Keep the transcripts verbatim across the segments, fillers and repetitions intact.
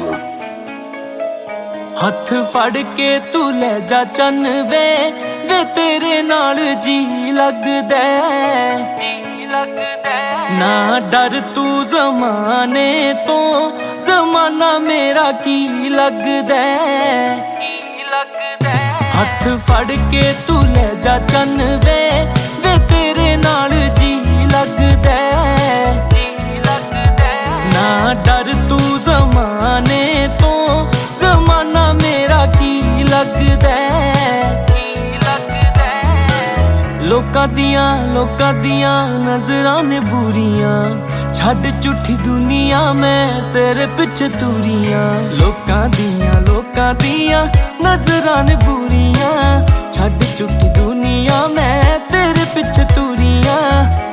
हथ फड़ के तू ले जा चन वे वे तेरे नाल जी लगदा जी लगदा ना डर तू ज़माने तो ज़माना मेरा की लगदा की लगदा हथ फड़ के तू ले जा चन वे वे तेरे नाल जी लगदा जी लगदा ना डर तू ज़माने तो ज़माना मेरा की लगदा की लगदा लोकां दियां लोकां दियां नज़रां ने बुरियां छड्ड झूठी दुनिया मैं तेरे पिछे तुरियां लोकां दियां लोकां दियां नज़रां ने बुरियां छड्ड झूठी दुनिया मैं तेरे पिछे तुरियां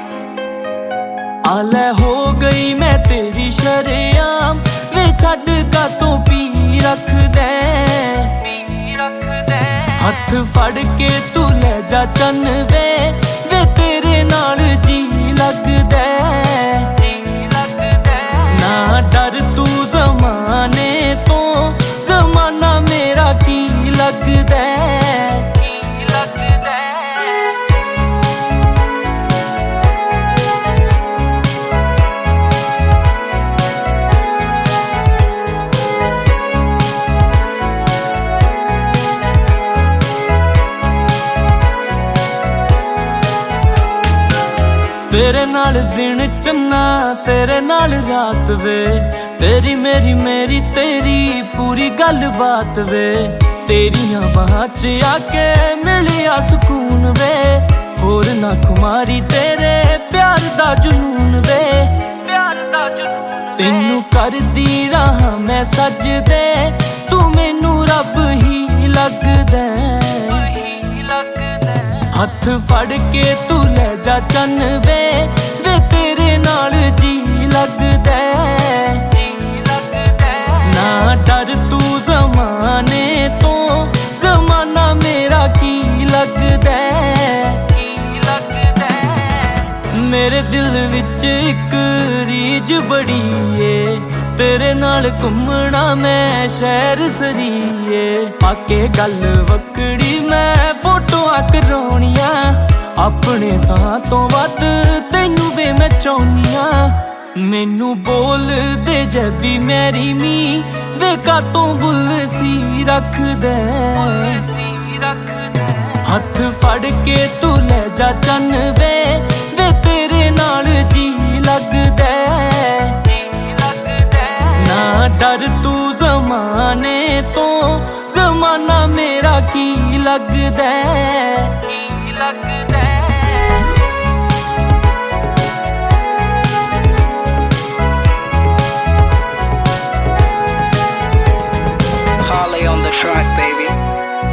आले हो गई मैं तेरी शरेआम वे छड्ड का तो पी रख दे रख दे हथ फड़ के तू ले जा चन वे वे तेरे नाल जी लगदा जी लगदा ना डर तू ज़माने तो ज़माना मेरा की लगदा की लगदा तेरे नाल दिन चन्ना तेरे नाल रात वे तेरी मेरी मेरी तेरी पूरी गल बात वे तेरियां बाहां च आके मिलिया सुकून वे होर ना खुमारी तेरे प्यार दा जुनून वे प्यार दा जुनून तेनू कर दी रहा मैं सजदे तू मैनू रब ही लगदा हथ फड़ के तू ले जा चन वे वे तेरे नाल जी लगदा जी लगदा ना डर तू ज़माने तो ज़माना मेरा की लगदा की लगदा मेरे दिल विच इक रीज बड़ी ए तेरे नाल घुमना मैं शहर सरीए आके गल वकड़ी मैं फोटो करौनियां अपने साह तो वध तैनू वे मैं चाहुनियां मैनू बोल दे जबी मेरी मी वे कातों बुल सी रख दे हथ फड़ के तू ले जा चन वे वे तेरे नाल जी लगदा ना डर तू ज़माने तो ज़माना मेरा की लगदा की लगदा Harley on the track, baby.